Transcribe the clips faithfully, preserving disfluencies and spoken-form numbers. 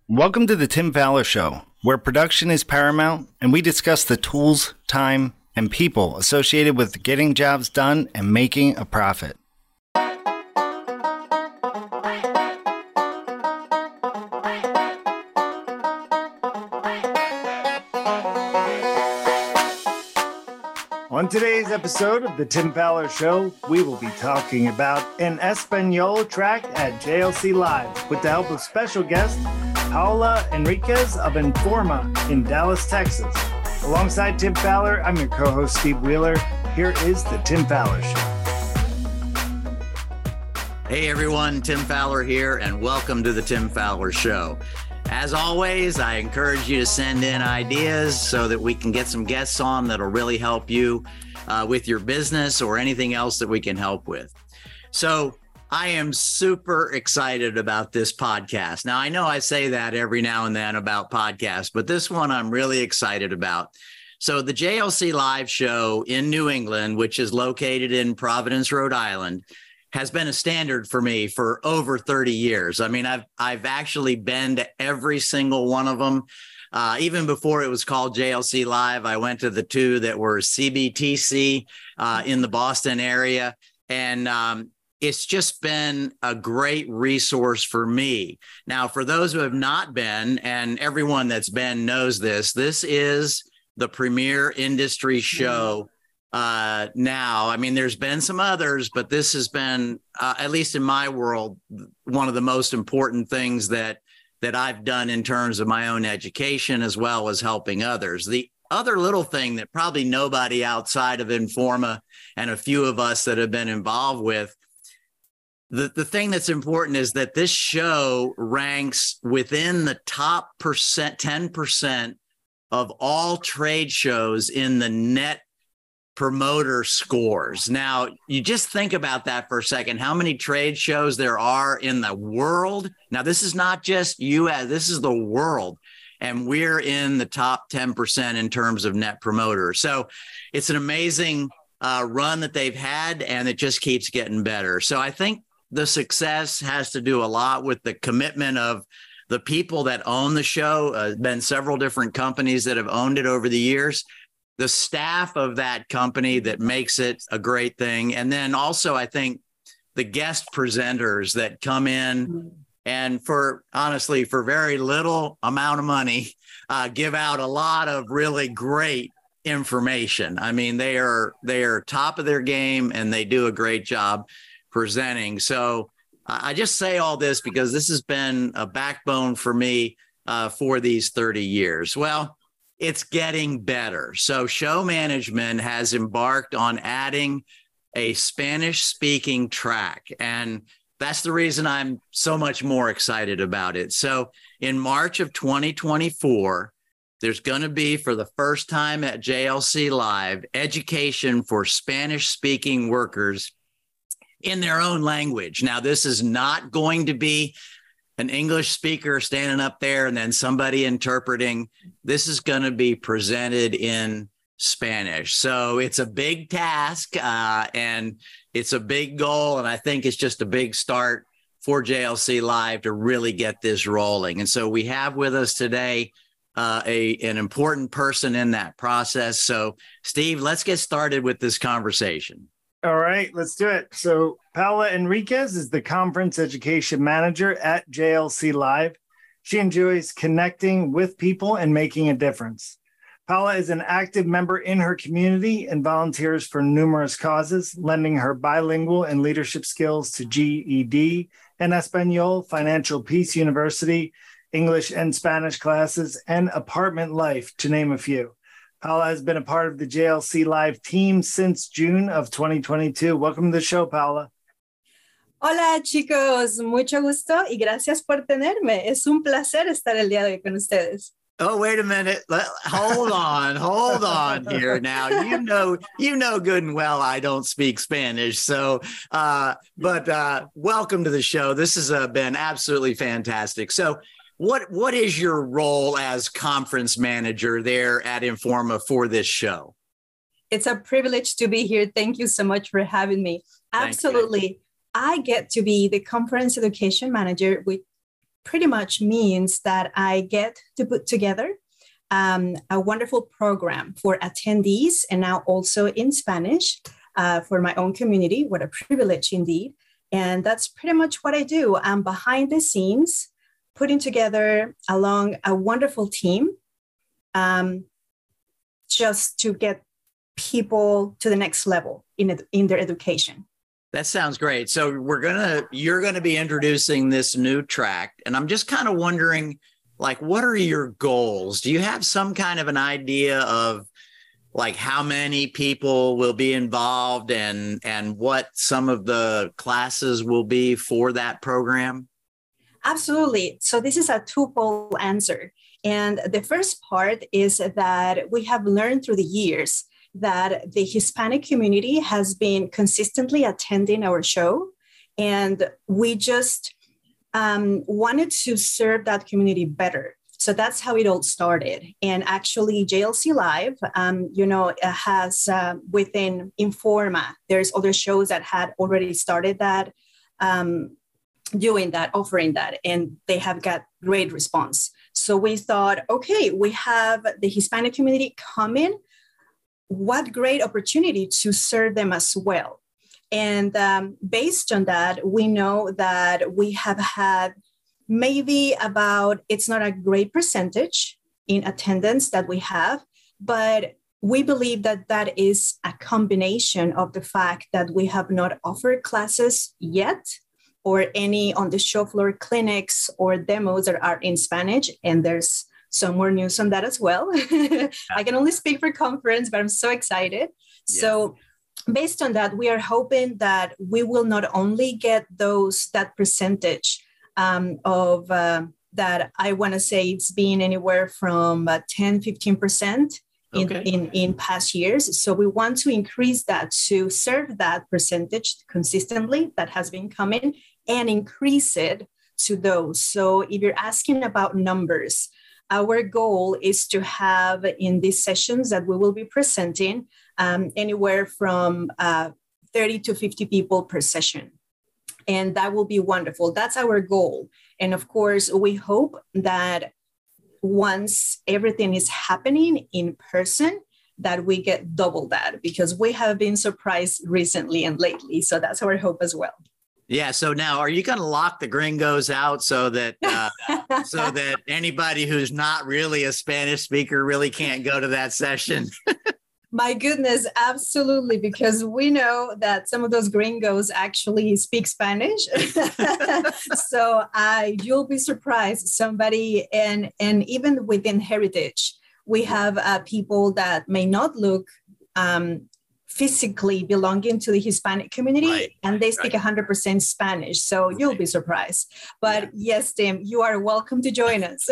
Welcome to the Tim Fowler Show, where production is paramount and we discuss the tools, time, and people associated with getting jobs done and making a profit. On today's episode of the Tim Fowler Show, we will be talking about an Espanol track at J L C Live with the help of special guest Paula Enriquez of Informa in Dallas, Texas. Alongside Tim Fowler, I'm your co-host Steve Wheeler. Here is the Tim Fowler Show. Hey everyone, Tim Fowler here, and welcome to the Tim Fowler Show. As always, I encourage you to send in ideas so that we can get some guests on that'll really help you uh, with your business or anything else that we can help with. So I am super excited about this podcast. Now, I know I say that every now and then about podcasts, but this one I'm really excited about. So the J L C Live show in New England, which is located in Providence, Rhode Island, has been a standard for me for over thirty years. I mean, I've I've actually been to every single one of them. Uh, even before it was called J L C Live, I went to the two that were C B T C uh, in the Boston area. And um, it's just been a great resource for me. Now, for those who have not been, and everyone that's been knows this, this is the premier industry show Uh, now. I mean, there's been some others, but this has been, uh, at least in my world, one of the most important things that that I've done in terms of my own education as well as helping others. The other little thing that probably nobody outside of Informa and a few of us that have been involved with, the, the thing that's important is that this show ranks within the top percent, ten percent of all trade shows in the net promoter scores. Now, you just think about that for a second, how many trade shows there are in the world. Now, this is not just U S, this is the world. And we're in the top ten percent in terms of net promoters. So it's an amazing uh, run that they've had, and it just keeps getting better. So I think the success has to do a lot with the commitment of the people that own the show. Uh, been several different companies that have owned it over the years. The staff of that company that makes it a great thing. And then also, I think the guest presenters that come in and for honestly, for very little amount of money, uh, give out a lot of really great information. I mean, they are, they are top of their game and they do a great job presenting. So I just say all this because this has been a backbone for me uh, for these thirty years. Well, it's getting better. So show management has embarked on adding a Spanish-speaking track, and that's the reason I'm so much more excited about it. So in March of twenty twenty-four, there's going to be, for the first time at J L C Live, education for Spanish-speaking workers in their own language. Now, this is not going to be an English speaker standing up there and then somebody interpreting. This is going to be presented in Spanish. So it's a big task uh, and it's a big goal. And I think it's just a big start for J L C Live to really get this rolling. And so we have with us today uh, a, an important person in that process. So Steve, let's get started with this conversation. All right, let's do it. So Paula Enriquez is the conference education manager at J L C Live. She enjoys connecting with people and making a difference. Paula is an active member in her community and volunteers for numerous causes, lending her bilingual and leadership skills to G E D and Espanol, Financial Peace University, English and Spanish classes, and Apartment Life, to name a few. Paula has been a part of the J L C Live team since June of twenty twenty-two. Welcome to the show, Paula. Hola, chicos. Mucho gusto y gracias por tenerme. Es un placer estar el día de hoy con ustedes. Oh, wait a minute. Let, hold on. Hold on here. Now, you know, you know good and well I don't speak Spanish. So, uh, but uh, welcome to the show. This has uh, been absolutely fantastic. So, What what is your role as conference manager there at Informa for this show? It's a privilege to be here. Thank you so much for having me. Absolutely. I get to be the conference education manager, which pretty much means that I get to put together um, a wonderful program for attendees, and now also in Spanish uh, for my own community. What a privilege indeed. And that's pretty much what I do. I'm behind the scenes, putting together along a wonderful team um, just to get people to the next level in, in their education. That sounds great. So we're going to, you're going to be introducing this new track. And I'm just kind of wondering, like, what are your goals? Do you have some kind of an idea of like how many people will be involved and, and what some of the classes will be for that program? Absolutely. So this is a two-fold answer. And the first part is that we have learned through the years that the Hispanic community has been consistently attending our show. And we just um, wanted to serve that community better. So that's how it all started. And actually, J L C Live, um, you know, has uh, within Informa, there's other shows that had already started that, um, doing that, offering that, and they have got great response. So we thought, okay, we have the Hispanic community coming. What great opportunity to serve them as well. And um, based on that, we know that we have had maybe about, it's not a great percentage in attendance that we have, but we believe that that is a combination of the fact that we have not offered classes yet or any on the show floor clinics or demos that are in Spanish. And there's some more news on that as well. I can only speak for conference, but I'm so excited. Yeah. So based on that, we are hoping that we will not only get those, that percentage um, of uh, that I want to say it's been anywhere from uh, ten, fifteen percent in, okay. in, in past years. So we want to increase that to serve that percentage consistently that has been coming and increase it to those. So if you're asking about numbers, our goal is to have in these sessions that we will be presenting um, anywhere from uh, thirty to fifty people per session. And that will be wonderful. That's our goal. And of course, we hope that once everything is happening in person, that we get double that, because we have been surprised recently and lately. So that's our hope as well. Yeah. So now, are you going to lock the gringos out so that uh, so that anybody who's not really a Spanish speaker really can't go to that session? My goodness, absolutely, because we know that some of those gringos actually speak Spanish. So uh, you'll be surprised. Somebody, and and even within Heritage, we have uh, people that may not look um, physically belonging to the Hispanic community, right, and they speak right. one hundred percent Spanish. So right. you'll be surprised. But yeah. yes, Tim, you are welcome to join us.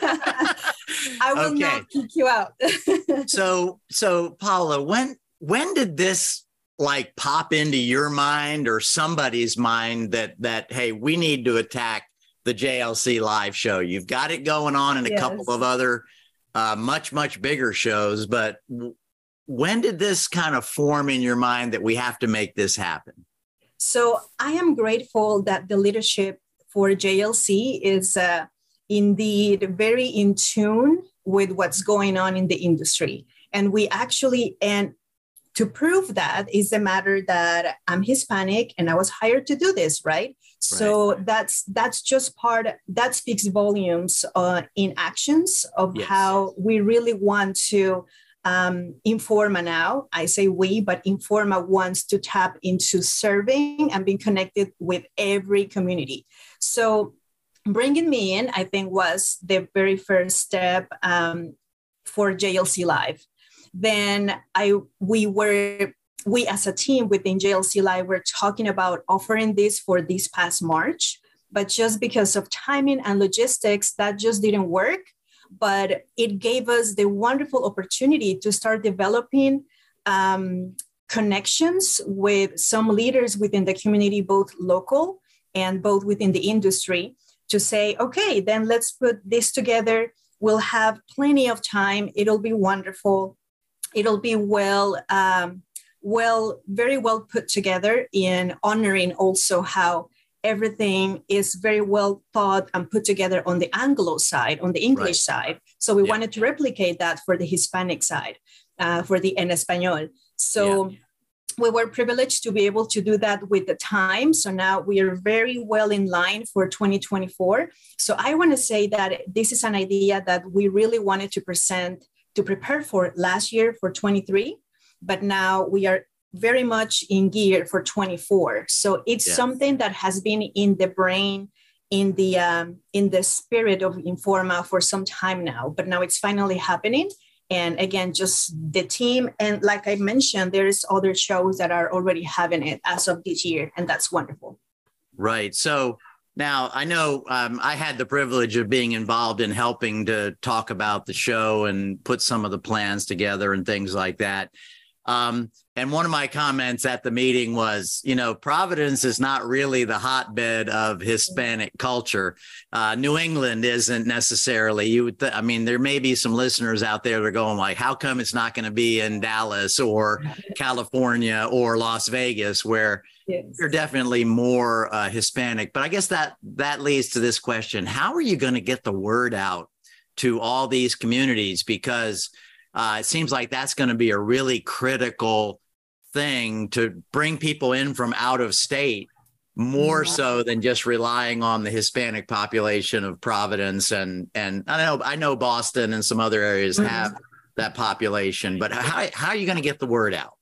I will okay. not kick you out. so, so Paula, when when did this like pop into your mind or somebody's mind that that hey, we need to attack the J L C Live show? You've got it going on in a yes. couple of other uh, much much bigger shows, but w- when did this kind of form in your mind that we have to make this happen? So I am grateful that the leadership for J L C is uh, indeed very in tune with what's going on in the industry. And we actually, and to prove that is the matter that I'm Hispanic and I was hired to do this, right? right. So that's that's just part, that speaks volumes uh, in actions of yes. how we really want to Um, Informa now, I say we, but Informa wants to tap into serving and being connected with every community. So bringing me in, I think, was the very first step um, for J L C Live. Then I, we were, we as a team within J L C Live, were talking about offering this for this past March, but just because of timing and logistics, that just didn't work. But it gave us the wonderful opportunity to start developing um, connections with some leaders within the community, both local and both within the industry, to say, okay, then let's put this together. We'll have plenty of time. It'll be wonderful. It'll be well, um, well, very well put together in honoring also how everything is very well thought and put together on the Anglo side, on the English right. side. So we yeah. wanted to replicate that for the Hispanic side, uh, for the En Español. So yeah. we were privileged to be able to do that with the time. So now we are very well in line for twenty twenty-four. So I want to say that this is an idea that we really wanted to present, to prepare for last year for twenty-three, but now we are very much in gear for twenty-four. So it's yeah. something that has been in the brain, in the um, in the spirit of Informa for some time now, but now it's finally happening. And again, just the team. And like I mentioned, there's other shows that are already having it as of this year. And that's wonderful. Right. So now I know um, I had the privilege of being involved in helping to talk about the show and put some of the plans together and things like that. Um, and one of my comments at the meeting was, you know, Providence is not really the hotbed of Hispanic culture. Uh, New England isn't necessarily. You would, th- I mean, there may be some listeners out there that are going like, how come it's not going to be in Dallas or California or Las Vegas, where yes. you're definitely more uh, Hispanic. But I guess that that leads to this question: how are you going to get the word out to all these communities? Because Uh, it seems like that's going to be a really critical thing to bring people in from out of state, more yeah. so than just relying on the Hispanic population of Providence. And and I know I know Boston and some other areas mm-hmm. have that population, but how, how are you going to get the word out?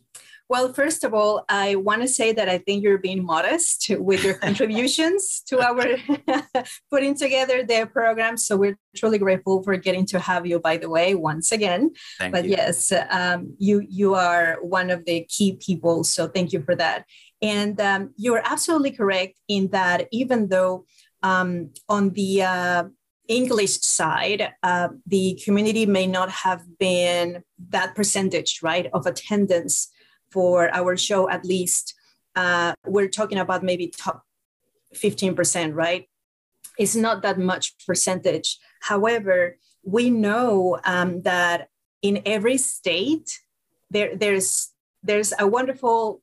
Well, first of all, I want to say that I think you're being modest with your contributions to our putting together their program. So we're truly grateful for getting to have you, by the way, once again. Thank but you. yes, um, you you are one of the key people. So thank you for that. And um, you're absolutely correct in that even though um, on the uh, English side, uh, the community may not have been that percentage, right, of attendance for our show, at least, uh, we're talking about maybe top fifteen percent, right? It's not that much percentage. However, we know um, that in every state, there, there's, there's a wonderful,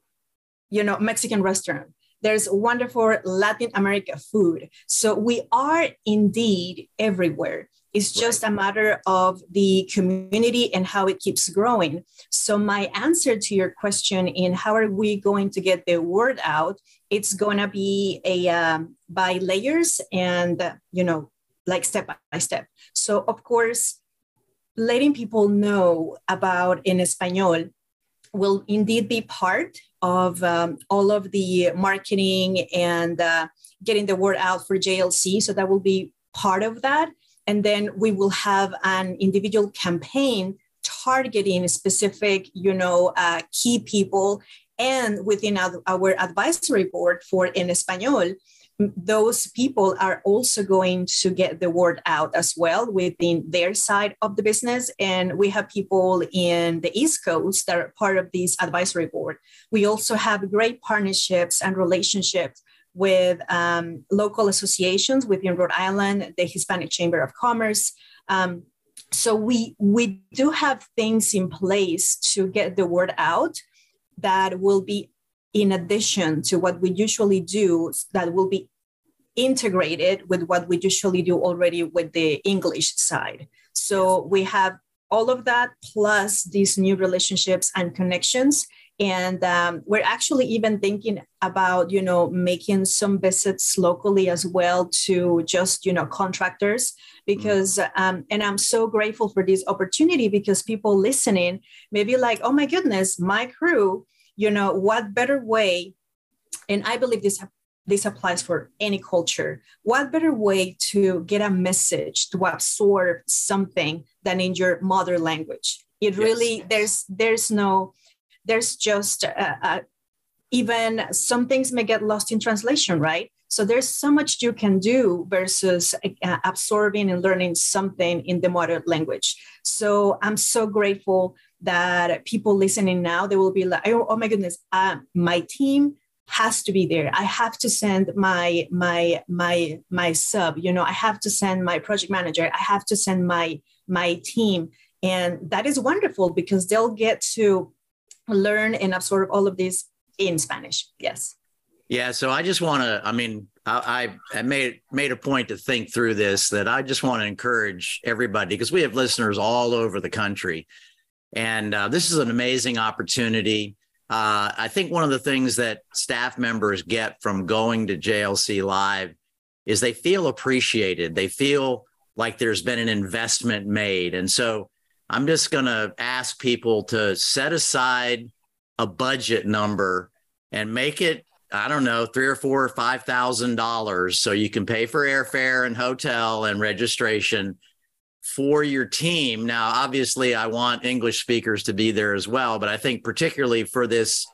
you know, Mexican restaurant. There's wonderful Latin America food. So we are indeed everywhere. It's just right. a matter of the community and how it keeps growing. So my answer to your question in how are we going to get the word out, it's going to be a um, by layers and, uh, you know, like step by step. So of course, letting people know about En Español will indeed be part of um, all of the marketing and uh, getting the word out for J L C. So that will be part of that. And then we will have an individual campaign targeting specific, you know, uh, key people. And within our, our advisory board for En Español, those people are also going to get the word out as well within their side of the business. And we have people in the East Coast that are part of this advisory board. We also have great partnerships and relationships with um, local associations within Rhode Island, the Hispanic Chamber of Commerce. Um, so we, we do have things in place to get the word out that will be in addition to what we usually do, that will be integrated with what we usually do already with the English side. So we have all of that plus these new relationships and connections. And um, we're actually even thinking about, you know, making some visits locally as well to just, you know, contractors, because, um, and I'm so grateful for this opportunity because people listening may be like, oh my goodness, my crew, you know, what better way? And I believe this, this applies for any culture. What better way to get a message, to absorb something than in your mother language? It really, yes. there's, there's no, There's just uh, uh, even some things may get lost in translation, right? So there's so much you can do versus uh, absorbing and learning something in the mother language. So I'm so grateful that people listening now, they will be like, oh, oh my goodness, uh, my team has to be there. I have to send my, my, my, my sub, you know, I have to send my project manager. I have to send my, my team. And that is wonderful because they'll get to learn and absorb all of this in Spanish. Yes. Yeah, so I just want to, I mean, I, I made made a point to think through this, that I just want to encourage everybody, because we have listeners all over the country. And uh, this is an amazing opportunity. Uh, I think one of the things that staff members get from going to J L C Live is they feel appreciated. They feel like there's been an investment made. And so I'm just going to ask people to set aside a budget number and make it, I don't know, three or four or five thousand dollars, so you can pay for airfare and hotel and registration for your team. Now, obviously, I want English speakers to be there as well, but I think particularly for this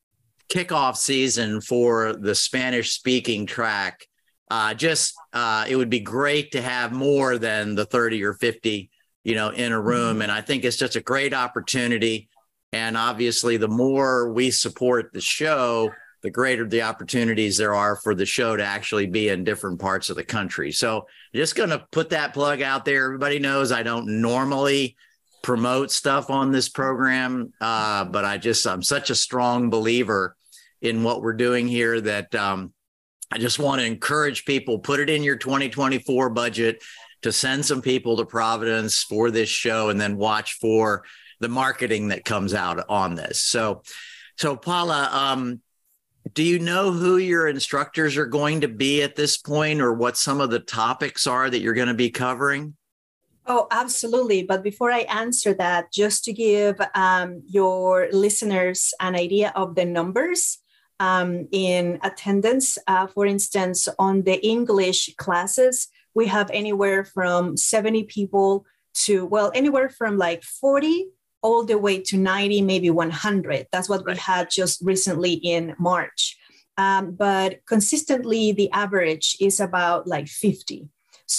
kickoff season for the Spanish-speaking track, uh, just uh, it would be great to have more than the thirty or fifty, you know, in a room. And I think it's just a great opportunity. And obviously, the more we support the show, the greater the opportunities there are for the show to actually be in different parts of the country. So just going to put that plug out there. Everybody knows I don't normally promote stuff on this program, uh, but I just, I'm such a strong believer in what we're doing here that um, I just want to encourage people, put it in your twenty twenty-four budget to send some people to Providence for this show, and then watch for the marketing that comes out on this. So, so Paula, um, do you know who your instructors are going to be at this point, or what some of the topics are that you're going to be covering? Oh, absolutely. But before I answer that, just to give um, your listeners an idea of the numbers um, in attendance, uh, for instance, on the English classes, we have anywhere from seventy people to, well, anywhere from like forty all the way to ninety, maybe one hundred. That's what we had just recently in March. Um, but consistently, the average is about like fifty.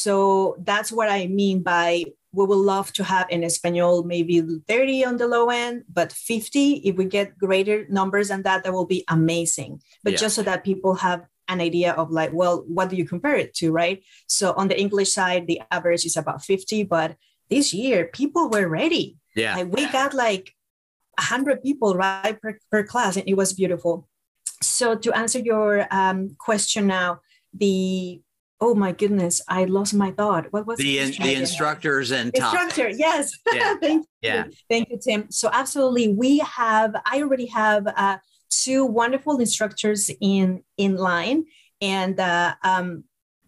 So that's what I mean by we would love to have in Espanol maybe thirty on the low end, but fifty. If we get greater numbers than that, that will be amazing. But yeah. Just so that people have an idea of like, well, what do you compare it to, right? So on the English side, the average is about fifty, but this year people were ready. Yeah, like we got like one hundred people right per, per class, and it was beautiful. So to answer your um, question now, the oh my goodness, I lost my thought. What was the in, the instructors and instructor? Yes, yeah. thank you, yeah. thank you, Tim. So absolutely, we have. I already have uh, two wonderful instructors in in line, and uh, um,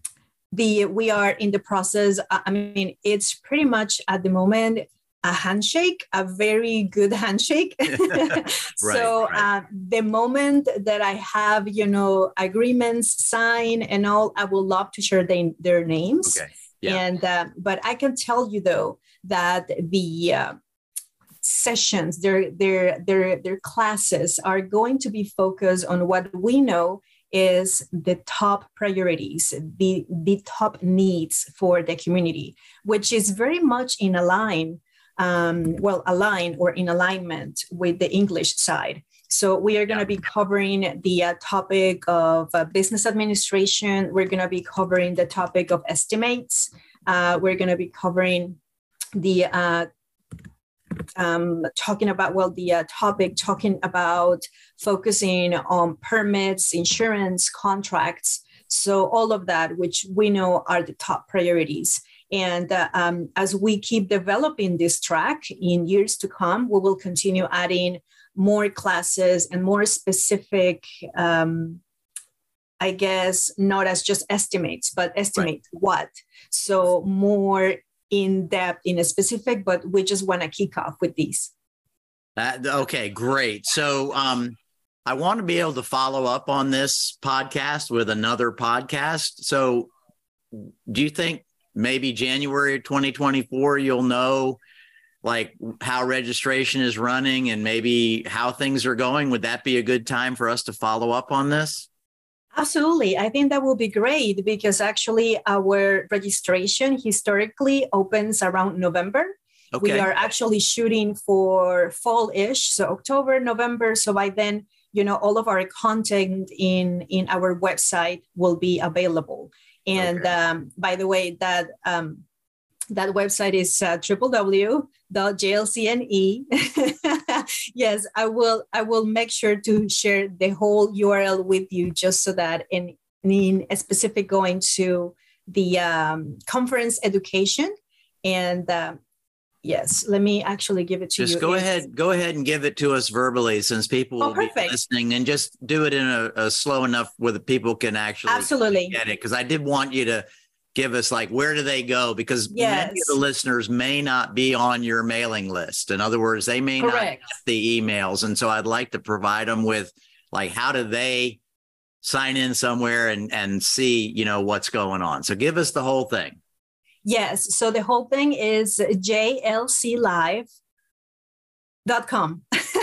the we are in the process. I mean, it's pretty much at the moment a handshake, a very good handshake. right, so right. Uh, the moment that I have, you know, agreements signed and all, I would love to share they, their names. Okay. Yeah. And uh, but I can tell you though that the uh, sessions, their their their their classes are going to be focused on what we know is the top priorities, the the top needs for the community, which is very much in align. Um, well, align or in alignment with the English side. So we are going to be covering the uh, topic of uh, business administration. We're going to be covering the topic of estimates. Uh, we're going to be covering the uh, um, talking about, well, the uh, topic talking about focusing on permits, insurance, contracts. So all of that, which we know are the top priorities. And uh, um, as we keep developing this track in years to come, we will continue adding more classes and more specific, um, I guess, not as just estimates, but estimate right. what. So more in depth in a specific, but we just want to kick off with these. Uh, okay, great. So um, I want to be able to follow up on this podcast with another podcast. So do you think maybe January twenty twenty-four, you'll know like how registration is running and maybe how things are going? Would that be a good time for us to follow up on this? Absolutely. I think that will be great because actually our registration historically opens around November. Okay. We are actually shooting for fall-ish, so October, November. So by then, you know, all of our content in, in our website will be available. And okay. um, by the way, that um, That website is uh, w w w dot j l c n e. Yes, I will. I will make sure to share the whole U R L with you, just so that in in a specific going to the um, conference education. And uh, yes, let me actually give it to just you. Just go it's, ahead. Go ahead and give it to us verbally, since people will oh, be listening, and just do it in a, a slow enough where the people can actually absolutely get it. Because I did want you to give us, like, where do they go? Because yes. many of the listeners may not be on your mailing list. In other words, they may Correct. not get the emails. And so I'd like to provide them with, like, how do they sign in somewhere and, and see, you know, what's going on? So give us the whole thing. Yes. So the whole thing is j l c live dot com.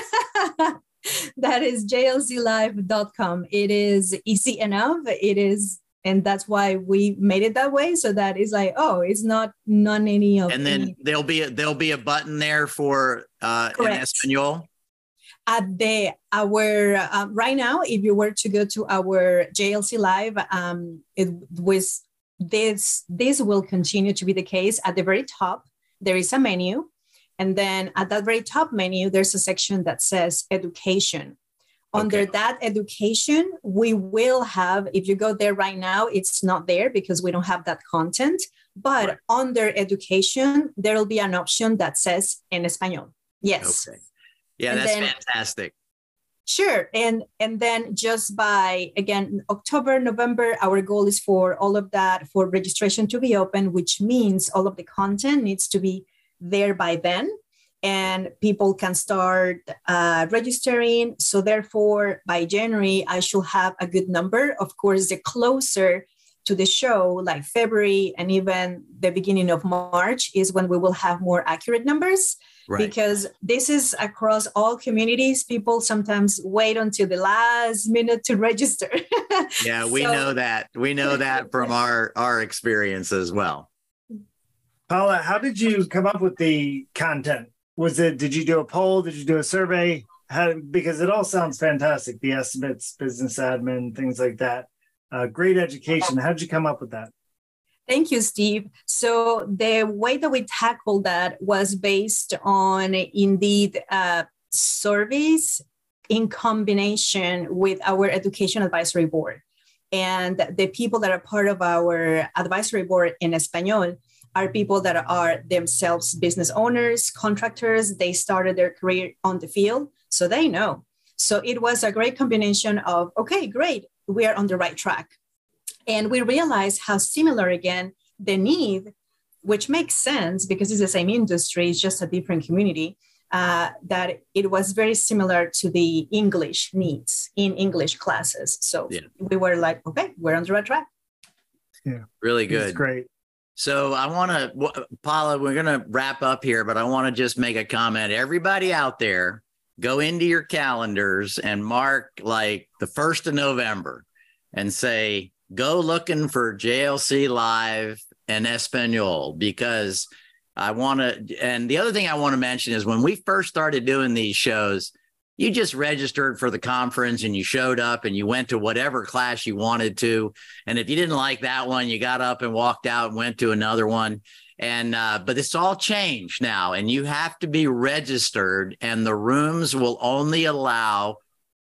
That is j l c live dot com. It is easy enough. It is. And that's why we made it that way, so that it's like, oh, it's not non any of. And then any. there'll be a, there'll be a button there for uh, in Espanol. At the our uh, right now, if you were to go to our J L C Live, um, it was this this will continue to be the case. At the very top, there is a menu, and then at that very top menu, there's a section that says education. Under okay. that education, we will have, if you go there right now, it's not there because we don't have that content. But right. under education, there will be an option that says en español. Yes. Okay. Yeah, and that's then, fantastic. Sure. And, and then just by, again, October, November, our goal is for all of that, for registration to be open, which means all of the content needs to be there by then. And people can start uh, registering. So therefore, by January, I should have a good number. Of course, the closer to the show, like February and even the beginning of March, is when we will have more accurate numbers. Right. Because this is across all communities. People sometimes wait until the last minute to register. Yeah, we so, know that. We know that from our, our experience as well. Paula, how did you come up with the content? Was it, did you do a poll? Did you do a survey? How, because it all sounds fantastic. The estimates, business admin, things like that. Uh, great education. How did you come up with that? Thank you, Steve. So the way that we tackled that was based on Indeed uh, surveys in combination with our education advisory board. And the people that are part of our advisory board in Espanol are people that are themselves business owners, contractors. They started their career on the field, so they know. So it was a great combination of, okay, great, we are on the right track. And we realized how similar, again, the need, which makes sense because it's the same industry, it's just a different community, uh, that it was very similar to the English needs in English classes. So yeah. we were like, okay, we're on the right track. Yeah, really good. That's great. So I want to, Paula, we're going to wrap up here, but I want to just make a comment. Everybody out there, go into your calendars and mark like the first of November and say, go looking for J L C Live and Espanol, because I want to, and the other thing I want to mention is when we first started doing these shows, you just registered for the conference and you showed up and you went to whatever class you wanted to. And if you didn't like that one, you got up and walked out and went to another one. And, uh, but it's all changed now, and you have to be registered, and the rooms will only allow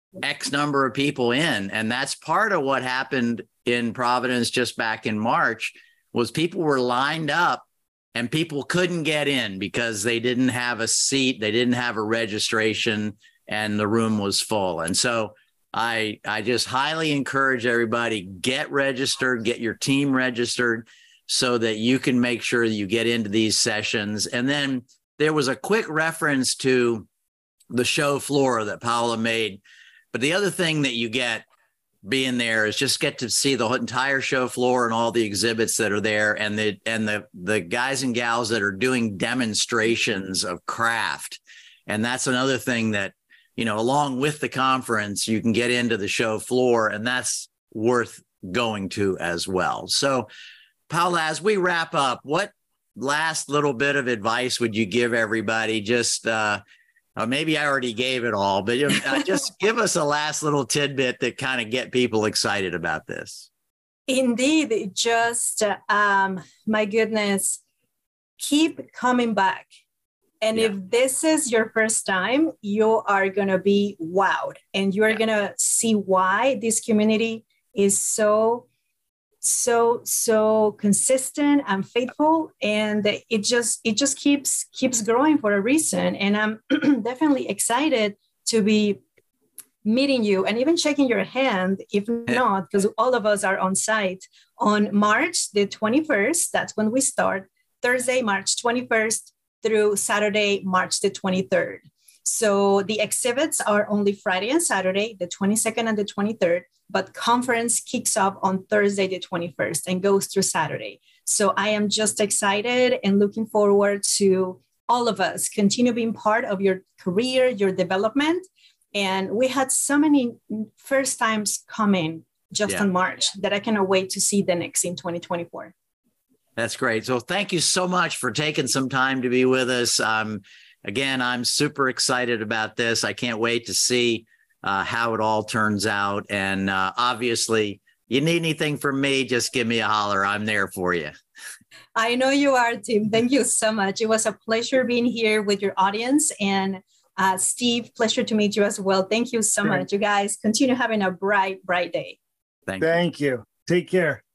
X number of people in. And that's part of what happened in Providence just back in March, was people were lined up and people couldn't get in because they didn't have a seat. They didn't have a registration, and the room was full. And so I, I just highly encourage everybody, get registered, get your team registered so that you can make sure that you get into these sessions. And then there was a quick reference to the show floor that Paula made. But the other thing that you get being there is just get to see the entire show floor and all the exhibits that are there, and the and the the guys and gals that are doing demonstrations of craft. And that's another thing that, you know, along with the conference, you can get into the show floor, and that's worth going to as well. So, Paula, as we wrap up, what last little bit of advice would you give everybody? Just uh, uh, maybe I already gave it all, but uh, just give us a last little tidbit that kind of get people excited about this. Indeed, just, um, my goodness, keep coming back. And yeah. if this is your first time, you are going to be wowed, and you're yeah. going to see why this community is so, so, so consistent and faithful. And it just, it just keeps, keeps growing for a reason. And I'm definitely excited to be meeting you and even shaking your hand, if not, because all of us are on site on March the twenty-first. That's when we start, Thursday, March twenty-first through Saturday, March the twenty-third. So the exhibits are only Friday and Saturday, the twenty-second and the twenty-third, but conference kicks off on Thursday, the twenty-first, and goes through Saturday. So I am just excited and looking forward to all of us continue being part of your career, your development. And we had so many first times coming just yeah. in March that I cannot wait to see the next in twenty twenty-four. That's great. So thank you so much for taking some time to be with us. Um, again, I'm super excited about this. I can't wait to see uh, how it all turns out. And uh, obviously, you need anything from me, just give me a holler. I'm there for you. I know you are, Tim. Thank you so much. It was a pleasure being here with your audience. And uh, Steve, pleasure to meet you as well. Thank you so Great. much. You guys continue having a bright, bright day. Thank you. Thank you. Take care.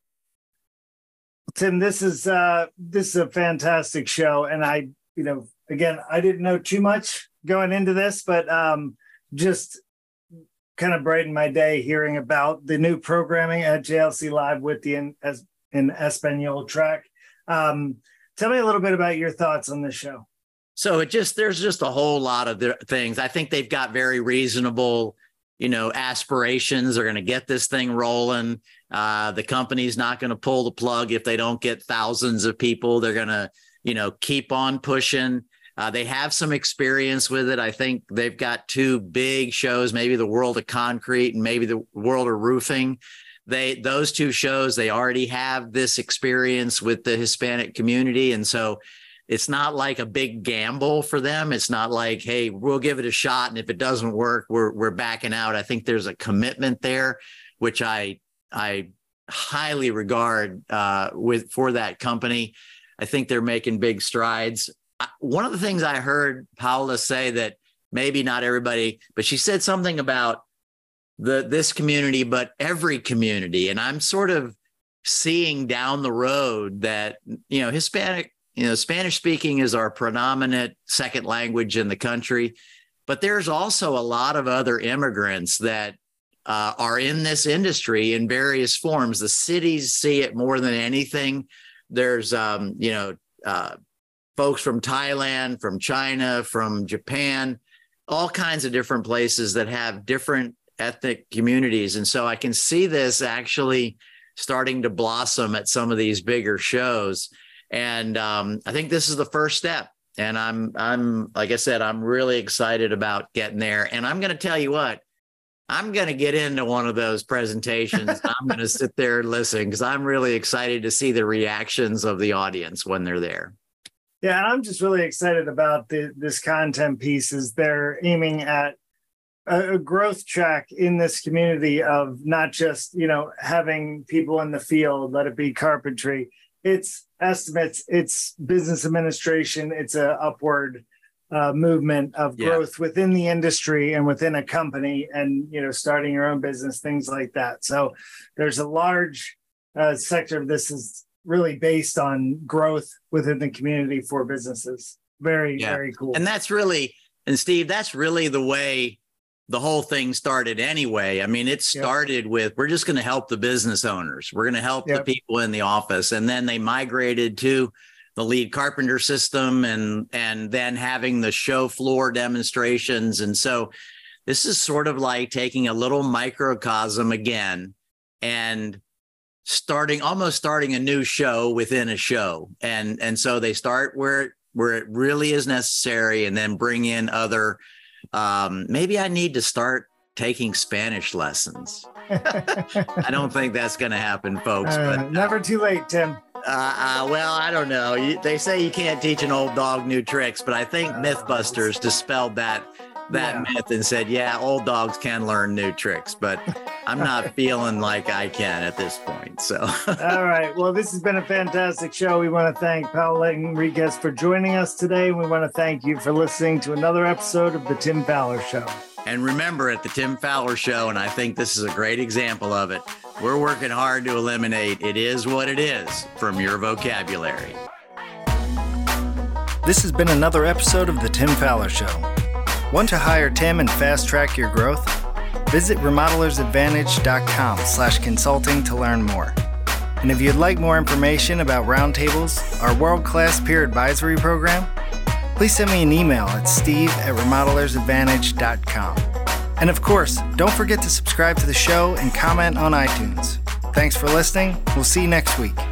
Tim, this is uh, this is a fantastic show. And I, you know, again, I didn't know too much going into this, but um, just kind of brightened my day hearing about the new programming at J L C Live with the in, as, in Espanol track. Um, tell me a little bit about your thoughts on this show. So it just, there's just a whole lot of things. I think they've got very reasonable, you know, aspirations. They're going to get this thing rolling. Uh, the company's not going to pull the plug if they don't get thousands of people. They're going to, you know, keep on pushing. Uh, they have some experience with it. I think they've got two big shows, maybe the World of Concrete and maybe the World of Roofing. They, those two shows, they already have this experience with the Hispanic community. And so it's not like a big gamble for them. It's not like, hey, we'll give it a shot, and if it doesn't work, we're we're backing out. I think there's a commitment there, which I I highly regard uh, with for that company. I think they're making big strides. One of the things I heard Paula say that maybe not everybody, but she said something about the this community, but every community, and I'm sort of seeing down the road that, you know, Hispanic. You know, Spanish speaking is our predominant second language in the country, but there's also a lot of other immigrants that uh, are in this industry in various forms. The cities see it more than anything. There's, um, you know, uh, folks from Thailand, from China, from Japan, all kinds of different places that have different ethnic communities. And so I can see this actually starting to blossom at some of these bigger shows. And um, I think this is the first step. And I'm, I'm, like I said, I'm really excited about getting there. And I'm going to tell you what, I'm going to get into one of those presentations. I'm going to sit there and listen because I'm really excited to see the reactions of the audience when they're there. Yeah, and I'm just really excited about the, this content piece. Is they're aiming at a, a growth track in this community of not just, you know, having people in the field, let it be carpentry. It's estimates, it's business administration, it's a upward uh, movement of growth yeah. within the industry and within a company, and, you know, starting your own business, things like that. So there's a large uh, sector of this is really based on growth within the community for businesses. Very, yeah. very cool. And that's really, and Steve, that's really the way the whole thing started anyway. I mean, it started yep. with, we're just going to help the business owners. We're going to help yep. the people in the office. And then they migrated to the lead carpenter system and, and then having the show floor demonstrations. And so this is sort of like taking a little microcosm again and starting, almost starting a new show within a show. And, and so they start where, where it really is necessary and then bring in other Um, maybe I need to start taking Spanish lessons. I don't think that's going to happen, folks. Uh, but never too late, Tim. Uh, uh, well, I don't know. You, they say you can't teach an old dog new tricks, but I think uh, Mythbusters dispelled that that yeah. myth and said, yeah, old dogs can learn new tricks. But I'm not feeling like I can at this point. So, all right. Well, this has been a fantastic show. We want to thank Paola Enriquez for joining us today. We want to thank you for listening to another episode of The Tim Fowler Show. And remember, at The Tim Fowler Show, and I think this is a great example of it, we're working hard to eliminate "it is what it is" from your vocabulary. This has been another episode of The Tim Fowler Show. Want to hire Tim and fast-track your growth? Visit remodeleradvantage.com slash consulting to learn more. And if you'd like more information about Roundtables, our world-class peer advisory program, please send me an email at steve at remodeleradvantage dot com. And of course, don't forget to subscribe to the show and comment on iTunes. Thanks for listening. We'll see you next week.